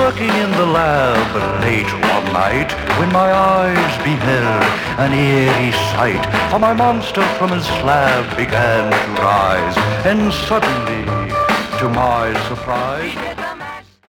working in the lab late one night when my eyes beheld an eerie sight. For my monster from his slab began to rise, and suddenly, to my surprise,